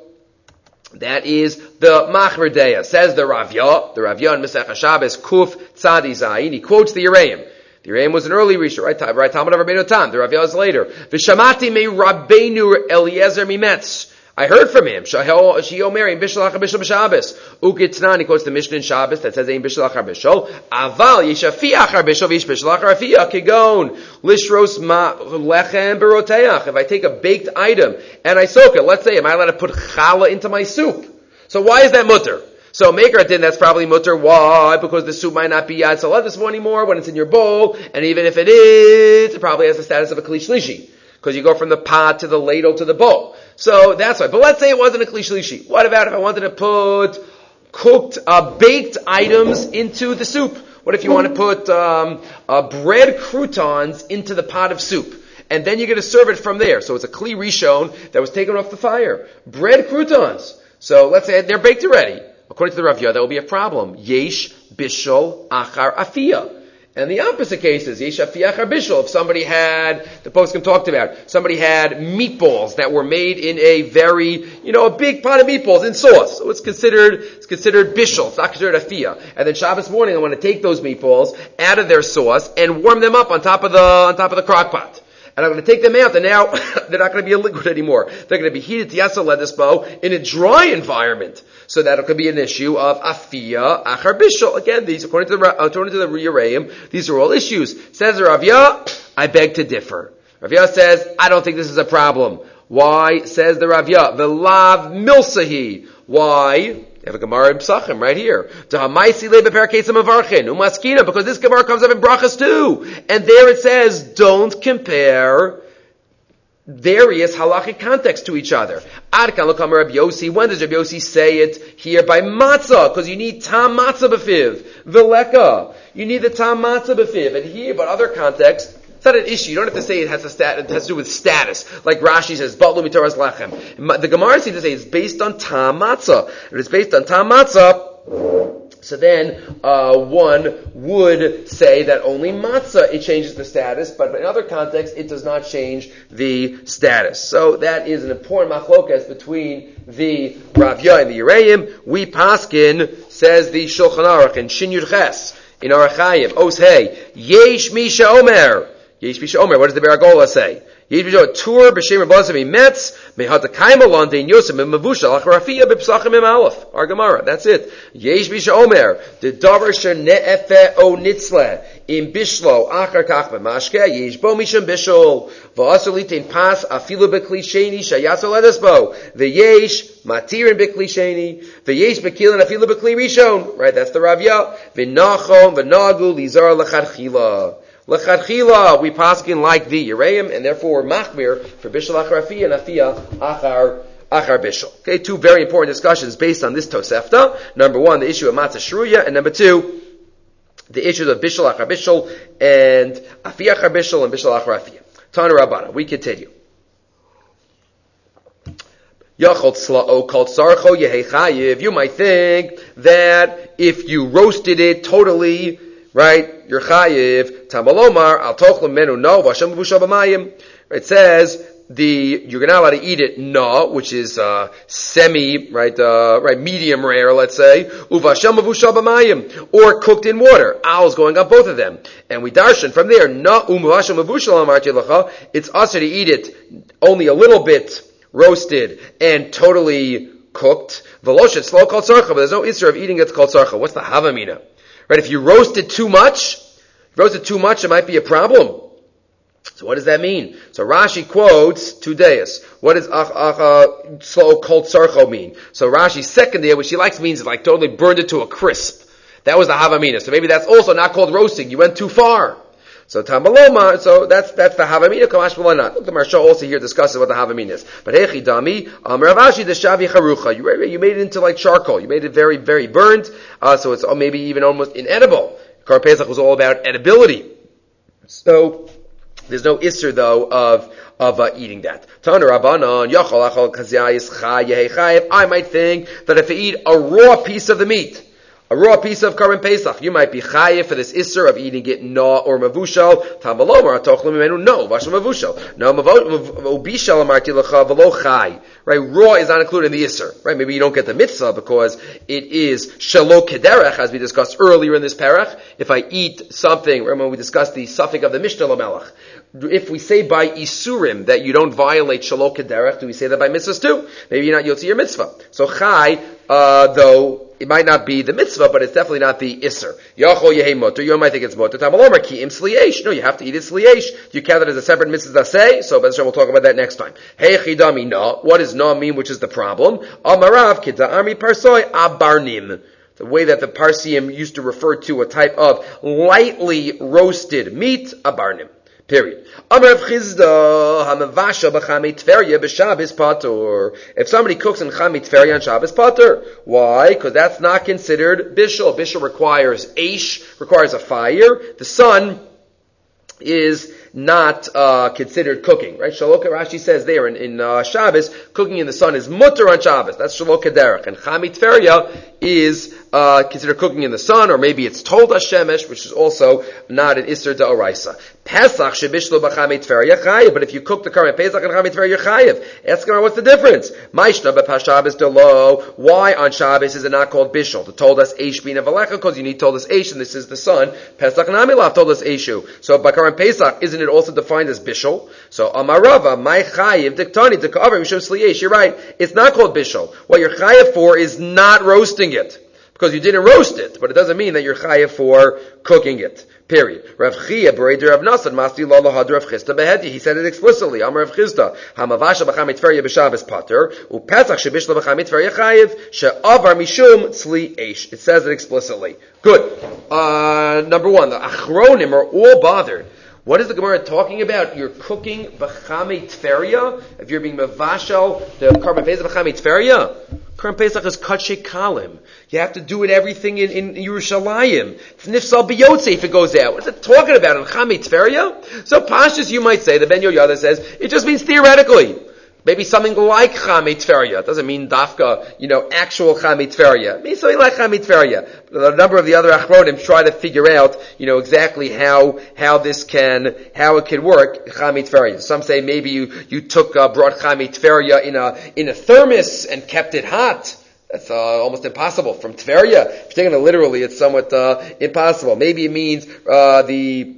that is the Machmer Deya. Says the Ravya, the Ravya in Masech Shabbos Kuf Tzadi Zayin. He quotes the Yereim. The Yereim was an early Risha, right? Right, Talmud of Rabbeinu Tam. The Ravya is later. V'shamati me Rabbeinu Eliezer Mimetz. I heard from him. Shio Mary Bishul Achar Bishul B'Shabbos. Ukitnan, he quotes the Mishnah in Shabbos that says Ein Bishul Achar Bishul. Aval Yeshafi Achar Bishul V'Yish Bishul Achar Afiyah Kigon Lishros Ma Lechem Beroteach. If I take a baked item and I soak it, let's say, am I allowed to put challah into my soup? So why is that mutter? So maker din, that's probably mutter. Why? Because the soup might not be yad saladismo anymore when it's in your bowl, and even if it is, it probably has the status of a kli shlishi. Because you go from the pot to the ladle to the bowl. So that's why. But let's say it wasn't a kli shlishi. What about if I wanted to put cooked, uh, baked items into the soup? What if you want to put um, uh, bread croutons into the pot of soup? And then you're going to serve it from there. So it's a kli rishon that was taken off the fire. Bread croutons. So let's say they're baked already. According to the Ravya, that will be a problem. Yesh bishol achar afiyah. And the opposite case is yesh afiyah achar bishol. If somebody had, the poskim talked about, somebody had meatballs that were made in a very, you know, a big pot of meatballs in sauce. So it's considered, it's considered bishol. It's not considered afiyah. And then Shabbos morning, I want to take those meatballs out of their sauce and warm them up on top of the, on top of the crock pot. And I'm going to take them out, and now they're not going to be a liquid anymore. They're going to be heated to yasa ledisbo in a dry environment. So that could be an issue of afiyah achar bishul. Again, these, according to the, according to the Yereim, these are all issues. Says Ravya, I beg to differ. Ravya says, I don't think this is a problem. Why? Says the Ravya, v'lav milsahi. Why? You have a Gemara in Psachim right here. Because this Gemara comes up in Brachas too. And there it says, don't compare various halachic contexts to each other. Adkan l'kamar Rabbi Yossi. When does Rabbi Yossi say it? Here by matzah, because you need tam matzah b'fiv. Veleka. You need the tam matzah b'fiv. And here, but other contexts, it's not an issue. You don't have to say it has, a stat, it has to do with status. Like Rashi says, Batlu mitoras lachem. The Gemara seems to say it's based on tam matzah. If it's based on tam matzah, so then uh, one would say that only matzah, it changes the status, but in other contexts, it does not change the status. So that is an important machlokas between the Ravya and the Yereim. We paskin, says the Shulchan Aruch in Shin Yud Ches, in Arachayim, Os Hey, Yesh Misha Omer. Yesh Misha Omer, what does the Beragola say? Yesh Misha Tur b'Shem Rabazim Metz mehatakaim alon Yosef mevushal achrafiyah b'psachim im aleph. Our Gemara, that's it. Yesh Misha Omer the davar sheneefe o nitzle im bishlo achar kach b'mashke yesh bo misham bishol v'asolitin pas afilu b'kli sheni shayasol edesbo v'yesh matirin b'kli sheni v'yesh b'kilin afilu b'kli rishon. Right, that's the Ravya. V'nachon v'nagu lizar l'chadchila. L'chadchila, we paskin like the Yereim, and therefore we're machmir for bishul achar afiyah and afiyah achar achar bishul. Okay, two very important discussions based on this Tosefta. Number one, the issue of matzah shruya, and number two, the issues of bishul achar bishul and afiyah achar bishul and bishul achar afiyah. Tana Rabbana. We continue. Yachol tzla'o kol tzarcho yehei chayiv. You might think that if you roasted it totally, right, you're chayiv. Tamalomar al tochlem menu no v'ashem b'vusha b'mayim. It says the you're not allowed to eat it na, which is uh, semi, right, uh, right, medium rare, let's say, uvashel mavushal b'mayim, or cooked in water. Owls going on both of them, and we darshan from there na uvashel mavushal amarti lacha. It's usher to eat it only a little bit roasted and totally cooked. Veloshet slow called sarcha, but there's no issur of eating it called sarcha. What's the havamina? Right, if you roast it too much, if you roast it too much, it might be a problem. So what does that mean? So Rashi quotes two days. What does ach, ach, uh, slow cold sarcho mean? So Rashi's second day, which he likes, means it like totally burned it to a crisp. That was the havamina. So maybe that's also not called roasting. You went too far. So Tamaloma, so that's that's the havamina. Kamash not. Look, the Maharsha also here discusses what the havamina is. But hey chidami, um, Ravashi the shavi charucha. You you made it into like charcoal. You made it very very burnt. Uh, so it's maybe even almost inedible. Kar Pesach was all about edibility. So there's no issur though of of uh, eating that. Tana Rabbanon yachol achol kazayis chayehi chayev. I might think that if I eat a raw piece of the meat, a raw piece of Karban Pesach, you might be chayev for this issur of eating it na or mavushal. Tamalomar atochlum imenu no vashal mavushal. No mavubishal amarti lecha velo chay. Right, raw is not included in the issur. Right, maybe you don't get the mitzvah because it is shelo kederech, as we discussed earlier in this parach. If I eat something, remember when we discussed the suffix of the Mishnah Lamelech. If we say by isurim that you don't violate shelo kederech, do we say that by mitzvahs too? Maybe you're not yotzi your mitzvah. So chay, uh, though, it might not be the mitzvah, but it's definitely not the isser. Yachol yehi motor. You might think it's motor. Tamalomer ki im sliesh. No, you have to eat it sliesh. Do you count it as a separate mitzvah say? So, Bezrat we'll talk about that next time. Hey chidami na. What does na mean? Which is the problem? Amarav kita armi parsoi abarnim. The way that the Parsiim used to refer to a type of lightly roasted meat, abarnim. Period. Amar Chisda hamavasha b'chamei tferya b'Shabbos patur. If somebody cooks in chamei tferya on Shabbos patur, why? Because that's not considered bishul. Bishul requires aish, requires a fire. The sun is not uh, considered cooking, right? Shalok Rashi says there in, in uh, Shabbos, cooking in the sun is mutter on Shabbos. That's Shalok Kederach. And chamei tferya is uh, considered cooking in the sun, or maybe it's told Hashemesh, which is also not an Isser D'Oraisa. Pesach shebishlo b'chamei tferya chayev. But if you cook the Karban Pesach and chamei tferya chayev, ask her what's the difference? Maishna b'pas Shabbos delo. Why on Shabbos is it not called bishul? It told us eish bina v'lecha because you need told us eish, and this is the sun. Pesach namilav told us eshu. So by Karban Pesach, isn't it also defined as bishul? So amarava my chayev diktani to cover mishum sliesh. You're right. It's not called bishul. What you're chayev for is not roasting it, because you didn't roast it, but it doesn't mean that you're chayev for cooking it. Period. Rav Chia b'reider Rav Nasan masti lo lahad Rav Chisda behedi. He said it explicitly. Amar Rav Chisda hamavasha b'chamei tferya b'Shabbos pater uPesach shebishlo b'chamei tferya chayev she'avar mishum tzli eish. It says it explicitly. Good. Uh, number one, the Achronim are all bothered. What is the Gemara talking about? You're cooking b'chamei tferya? If you're being mavashal, the Karban Pesach b'chamei tferya? Karban Pesach is kachei kalim. You have to do it everything in, in Yerushalayim. It's nifsal biyotze if it goes out. What is it talking about in chamei tferya? So pashtus, you might say, the Ben Yoyada says, it just means theoretically. Maybe something like chamei tferya. It doesn't mean dafka, you know, actual chamei tferya. It means something like chamei tferya. A number of the other achronim try to figure out, you know, exactly how, how this can, how it can work, chamei tferya. Some say maybe you, you took, uh, brought chamei tferya in a, in a thermos and kept it hot. That's uh, almost impossible. From Tveria, if you're taking it literally, it's somewhat uh, impossible. Maybe it means uh, the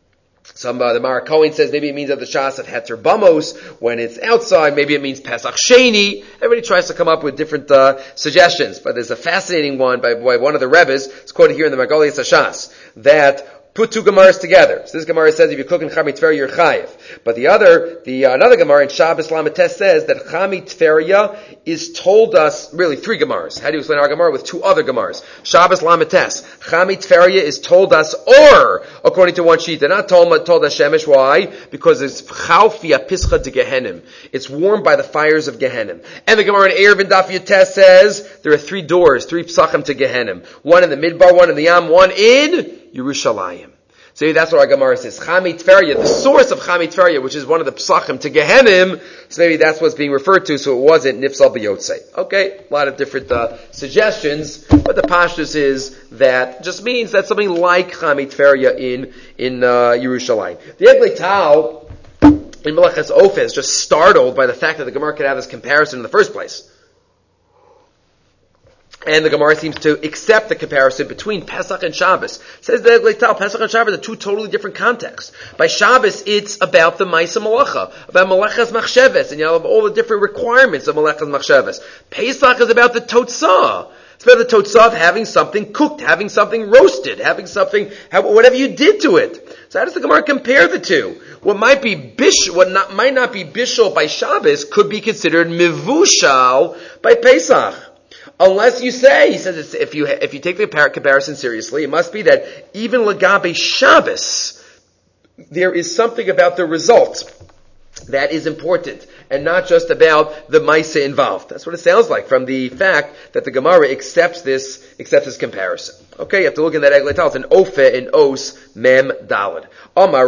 some uh, the Mara Cohen says maybe it means that the Shas of Heter Bamos when it's outside. Maybe it means Pesach Sheni. Everybody tries to come up with different uh, suggestions, but there's a fascinating one by, by one of the Rebbes. It's quoted here in the Margolius Hashas that put two Gemaras together. So this Gemara says if you cook in chamei tferya, you're chayiv. But the other, the uh, another Gemara in Shabbos Lametes says that chamei tferya is told us, really three Gemaras. How do you explain our Gemara with two other Gemaras? Shabbos Lametes. Chamei tferya is told us, or, according to one sheet, they're not told, told us Shemesh. Why? Because it's chalfia pischa de Gehenim. It's warmed by the fires of Gehenim. And the Gemara in Erev and Daf Yotes says there are three doors, three psachim to Gehenim. One in the Midbar, one in the Yam, one in Yerushalayim. So that's what our Gemara says. Chamei tferya, the source of chamei tferya, which is one of the psachim to Gehenim, so maybe that's what's being referred to, so it wasn't nifsal b'yotzei. Okay, a lot of different uh, suggestions, but the pashtus is that just means that something like chamei tferya in, in uh, Yerushalayim. The Eglei Tal in Melechas Ofer is just startled by the fact that the Gemara could have this comparison in the first place. And the Gemara seems to accept the comparison between Pesach and Shabbos. It says that Leital, Pesach and Shabbos are two totally different contexts. By Shabbos, it's about the Maisa Malacha, about Malachas Machsheves, and you know, all the different requirements of Malachas Machsheves. Pesach is about the Totzah. It's about the Totzah of having something cooked, having something roasted, having something, whatever you did to it. So how does the Gemara compare the two? What might be bish, what not, might not be bishul by Shabbos could be considered mivushal by Pesach. Unless you say, he says, it's, if you if you take the comparison seriously, it must be that even Lagabe Shabbos, there is something about the result that is important, and not just about the Maisa involved. That's what it sounds like from the fact that the Gemara accepts this accepts this comparison. Okay, you have to look in that Egletal. It's an Ofe in Os Mem Dalad. Amar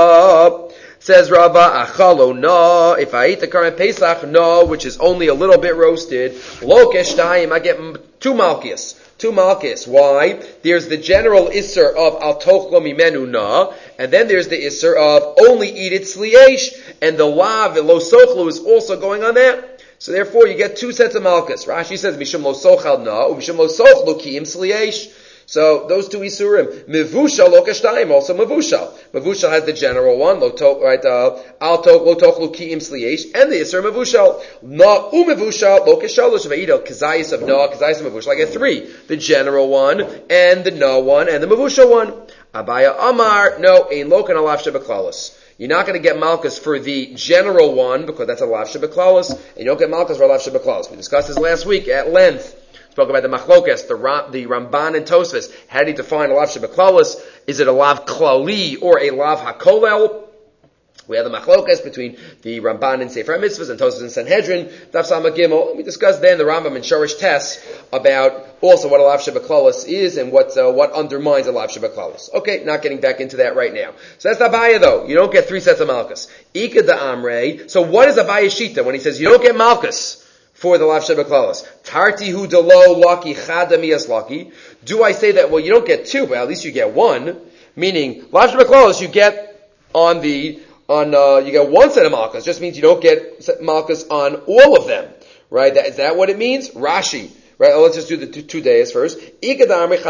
Rava. Says Rava, achalo no, if I eat the current Pesach, no, which is only a little bit roasted, lo keshtayim, I get two malchus. Two malchus. Why? There's the general isser of al tochlo mimenu na, and then there's the isser of only eat it sliesh, and the lav, lo sochlu, is also going on that. So therefore you get two sets of malchus. Rashi says, mishum lo sochal na, mishum lo sochlu kiim sliesh. So those two isurim, mevushal lo kashtayim, also mevushal. Mevushal has the general one, lo to, right? Uh, al to lo tochlu kiim sliesh, and the isur mevushal. Na u mevushal lo kashalosh veidel kazayis of na kazayis of mevushal. I get three: the general one, and the na one, and the mevushal one. Abaya Amar, no, ein lo kan alav shebeklalos. You're not going to get malchus for the general one because that's a lav shebeklalos, and you don't get malchus for a lav shebeklalos. We discussed this last week at length. Spoke about the machlokas, the, Ram, the Ramban and Tosfos. How do you define a lav shebeklalos? Is it a lav klali or a lav hakolel? We have the machlokas between the Ramban and Sefer HaMitzvahs and Tosfos and Sanhedrin. Daf Samach Gimel. We discussed then the Rambam and Shorish Tess about also what a lav shebeklalos is and what uh, what undermines a lav shebeklalos. Okay, not getting back into that right now. So that's the Abaya though. You don't get three sets of malchus. Ika da Amrei. So what is Abaya Shita when he says you don't get malchus for the lav shebeklalos? Tarti hu delo laki chadamias laki. Do I say that, well, you don't get two, but at least you get one? Meaning, lav shebeklalos you get on the, on, uh, you get one set of malchus. Just means you don't get malchus on all of them. Right? That, is that what it means? Rashi. Right? Oh, let's just do the two, two days first. Or do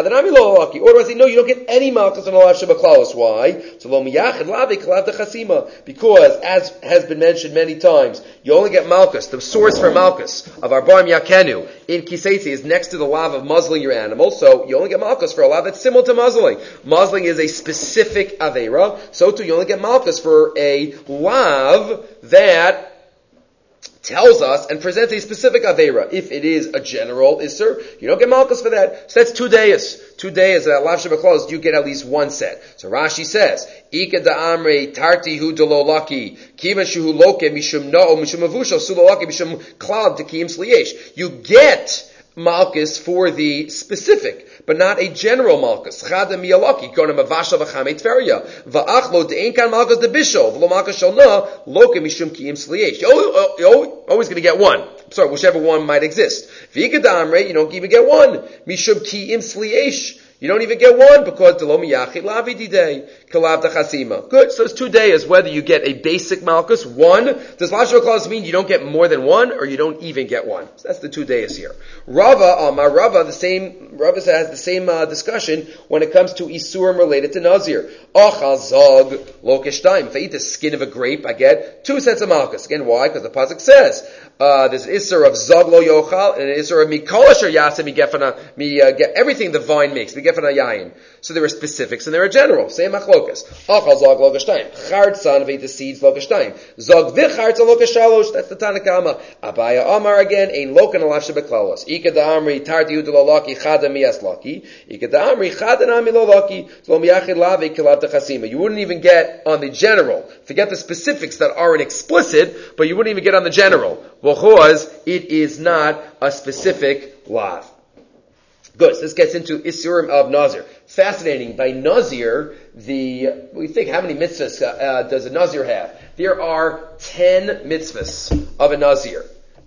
I say, no, you don't get any malchus on the lav shebeklalos. Why? Because, as has been mentioned many times, you only get malchus. The source for malchus of Arbaim Yakenu in Kiseitzi is next to the lav of muzzling your animal, so you only get malchus for a lav that's similar to muzzling. Muzzling is a specific aveira, so too you only get malchus for a lav that tells us and presents a specific aveira. If it is a general isser, you don't get malchus for that. So that's two days. Two days at lav shebeklalos, you get at least one set. So Rashi says, Ika da amre tarti hu delo laki, kiva shuhu loke mishum no mishum avushal sulo laki mishum klal tekim sliesh. You get malchus for the specific, but not a general malchus. Chada miyalaki, kona mavashal v'chamei tveria. Va'achlo de'en kan malchus de bishol, v'lo malchus shal na, loke mishum kiim sliesh. You're always going to get one. Sorry, whichever one might exist. V'ika damre, you don't even get one. Mishum kiim sliesh. You don't even get one because Delo miyachid lavi didei kalav dachasima. Good. So it's two days. Whether you get a basic malchus, one. Does lav shebeklalos mean you don't get more than one, or you don't even get one? So that's the two days here. Rava, Amar Rava, the same. Rava has the same uh, discussion when it comes to isurim related to nazir. Ochal zog lokeshtaim. If I eat the skin of a grape, I get two sets of malchus. Again, why? Because the pasuk says uh, there's an isur of zog lo yochal and an isur of mikol asher yaseh mi gefana mi get everything the vine makes. So there are specifics and there are general. Same machlokas. Achal zog logashtayim. Chartzan veit the seeds logashtayim. Zog vichartza lokashalosh. That's the Tanakama. Abaya Amar again. Ein lokan alav shebeklalos. Ika da amri tarti udu lo laki chada miyas laki. Ika da amri chada nami lo laki. Zlo miyachid lave kilav techasima. You wouldn't even get on the general. Forget the specifics that aren't explicit, but you wouldn't even get on the general. Because it is not a specific lav. Good. So this gets into Isurim of Nazir. Fascinating. By Nazir, the we think how many mitzvahs uh, does a Nazir have? There are ten mitzvahs of a Nazir.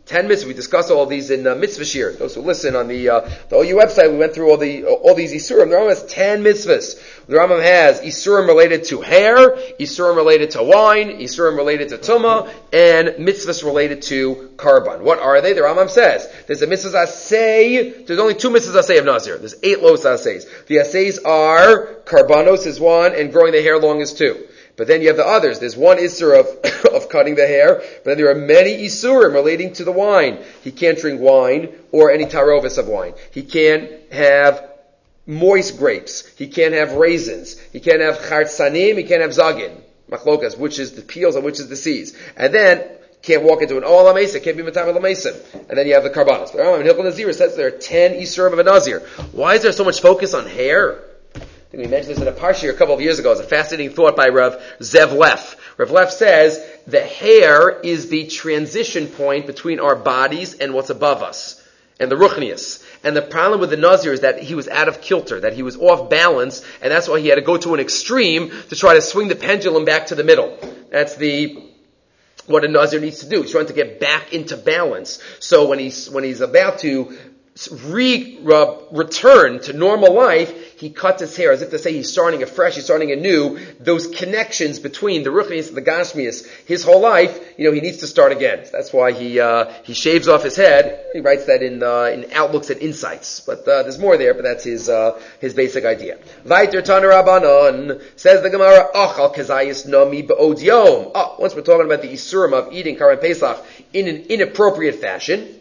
Ten mitzvahs. We discussed all of these in uh, mitzvah shir. Those who listen on the uh, the O U website, we went through all the all these isurim. The Rambam has ten mitzvahs. The Rambam has isurim related to hair, isurim related to wine, isurim related to tumah, and mitzvahs related to karban. What are they? The Rambam says there's a mitzvah asay. There's only two mitzvahs asay of Nazir. There's eight los asays. The asays are karbanos is one, and growing the hair long is two. But then you have the others. There's one Isur of, of cutting the hair, but then there are many Isurim relating to the wine. He can't drink wine or any tarovis of wine. He can't have moist grapes. He can't have raisins. He can't have chartzanim. He can't have zagin. Machlokas, which is the peels and which is the seeds. And then, can't walk into an all la-mesa, can't be matam la-mesa. And then you have the karbanos. But Rambam in Hilchot Nazir says there are ten Isurim of a Nazir. Why is there so much focus on hair? I think we mentioned this in a parsha a couple of years ago. It's a fascinating thought by Rav Zev Leff. Rav Leff says the hair is the transition point between our bodies and what's above us, and the ruchnius. And the problem with the Nazir is that he was out of kilter, that he was off balance, and that's why he had to go to an extreme to try to swing the pendulum back to the middle. That's the what a Nazir needs to do. He's trying to get back into balance. So when he's when he's about to re uh, return to normal life, he cuts his hair as if to say he's starting afresh, he's starting anew. Those connections between the ruchnius and the gashmius, his whole life, you know, he needs to start again. So that's why he uh, he shaves off his head. He writes that in uh, in Outlooks and Insights. But uh, there's more there, but that's his uh, his basic idea. Vaiter Tana Rabbanon, says the Gemara, Achal Kazayis Nami Ba'od Yom. Oh, once we're talking about the Isurim of eating Karban Pesach in an inappropriate fashion,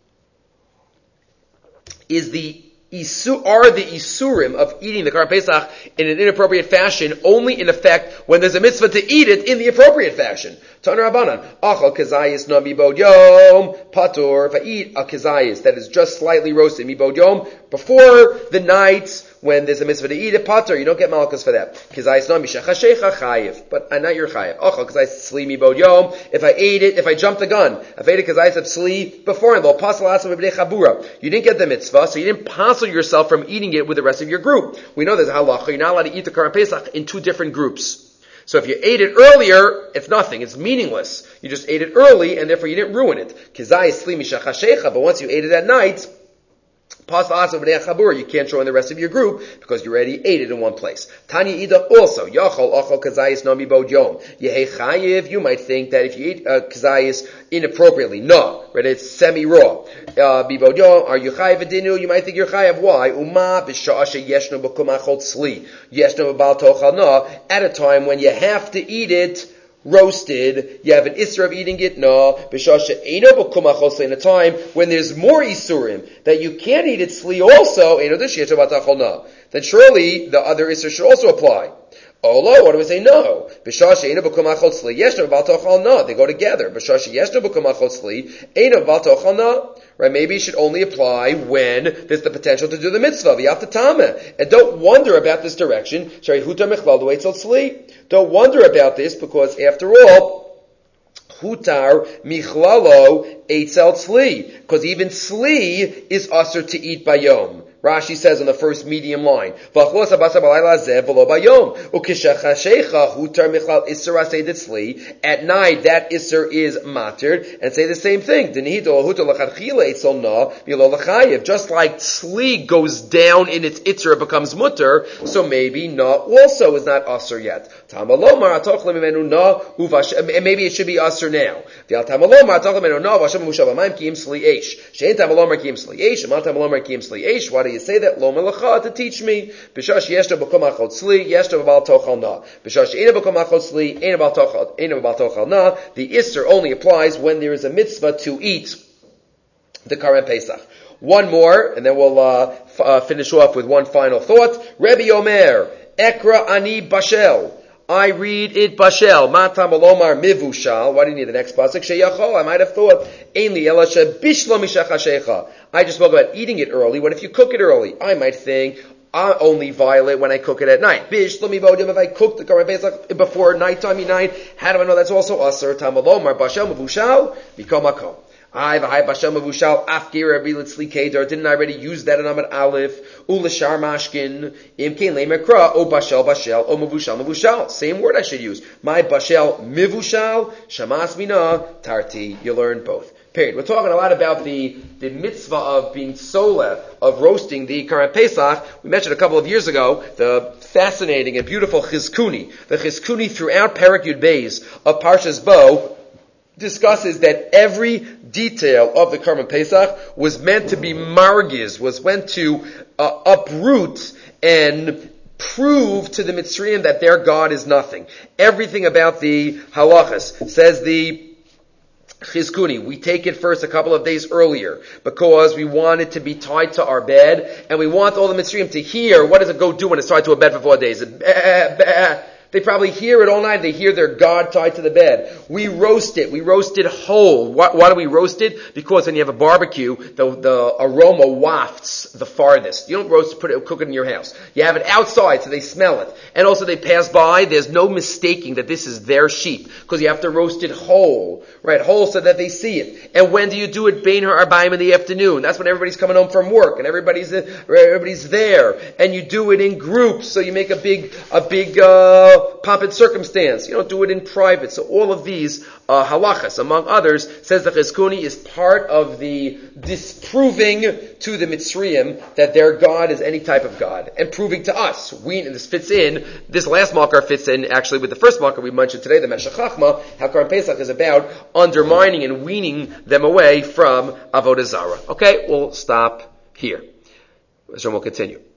is the Isu, are the Isurim of eating the Karban Pesach in an inappropriate fashion only in effect when there's a mitzvah to eat it in the appropriate fashion. Taner Rabbanan, Achal Kazayis no mibod yom, patur, if I eat a Kazayis that is just slightly roasted, mibod yom, before the night when there's a mitzvah to eat it, patur, you don't get malchus for that. Kazayis no mishachashecha chayiv, but uh, not your chayiv. Achal Kazayis sli mibod yom, if I ate it, if I jumped the gun, if I ate a Kazayis of sli beforehand, lo pasal asam b'bnei chabura, you didn't get the mitzvah, so you didn't passel yourself from eating it with the rest of your group. We know there's a halacha, you're not allowed to eat the Karban Pesach in two different groups. So if you ate it earlier, it's nothing. It's meaningless. You just ate it early, and therefore you didn't ruin it. But once you ate it at night, you can't join the rest of your group because you already ate it in one place. Tanya Ida also, Yachol Achol Kazayis no mibod yom. Yehe chayiv, you might think that if you eat uh, Kazayis inappropriately, no, right, it's semi-raw. Uh, Bibod yom, are you chayiv adinu? You might think you're chayiv. Why? Uma b'sha'ashe yeshno b'kum achol tzli. Yeshno b'bal tochal na. At a time when you have to eat it roasted, you have an Isra of eating it, no. In a time when there's more Isurim, that you can't eat it sli also, then surely the other Isra should also apply. Olo, what do we say? No. They go together. Right? Maybe it should only apply when there's the potential to do the mitzvah. And don't wonder about this direction. Don't wonder about this because after all, Hutar michlalo eitzel tzli. Because even tzli is usher to eat bayom. Rashi says on the first medium line, at night that isser is matered, and say the same thing. Just like tzli goes down in its itzer, it becomes mutter, so maybe na also is not usher yet. And maybe it should be usher now. Why do you say that? Lo melacha, to teach me. B'shash yeshta b'kom achot tzli, yeshta b'bal tochal na. B'shash eina b'kom achot tzli, eina b'bal tochal na. The isser only applies when there is a mitzvah to eat the Karban Pesach. One more, and then we'll uh, f- uh, finish off with one final thought. Rebbe Omer, Ekra ani bashel. I read it bashel. Matam alomar mivushal. Why do you need the next pasuk? Sheyachol. I might have thought. Ainli elashe bishlo mishachashecha. I just spoke about eating it early. What if you cook it early? I might think I only violate when I cook it at night. Bishlo mivodim. If I cook the Karban Pesach before nighttime, night. How do I know that's also aser? Tam alomar bashel mivushal. Mikom makom. I v'hai bashel mavushal afgir Rabbi Litzli Kedar. Didn't I already use that in Amud Aleph? Ulashar mashkin imkein le'mekra o bashel bashel o mavushal mavushal. Same word I should use. My bashel mivushal shamas mina tarti. You learn both. Period. We're talking a lot about the, the mitzvah of being sola, of roasting the Karban Pesach. We mentioned a couple of years ago the fascinating and beautiful Chizkuni. The Chizkuni throughout Perek Yud Beis of Parshas Bo discusses that every detail of the Karban Pesach was meant to be margiz, was meant to uh, uproot and prove to the Mitzrayim that their God is nothing. Everything about the halachas, says the Chizkuni, we take it first a couple of days earlier because we want it to be tied to our bed, and we want all the Mitzrayim to hear what does it go do when it's tied to a bed for four days. It, bah, bah. They probably hear it all night. They hear their God tied to the bed. We roast it. We roast it whole. Why, why do we roast it? Because when you have a barbecue, the, the aroma wafts the farthest. You don't roast it, put it, cook it in your house. You have it outside so they smell it. And also they pass by. There's no mistaking that this is their sheep because you have to roast it whole, right? Whole so that they see it. And when do you do it? Bein ha'arbaim in the afternoon. That's when everybody's coming home from work and everybody's everybody's there. And you do it in groups. So you make a big a big. uh pomp and circumstance. You don't do it in private. So all of these uh, halachas, among others, says the Chizkuni, is part of the disproving to the Mitzrayim that their God is any type of God, and proving to us. We, and this fits in, this last marker fits in actually with the first marker we mentioned today, the Meshech Chachma, how Karban Pesach is about undermining and weaning them away from Avodah Zarah. Okay, we'll stop here. So we'll continue.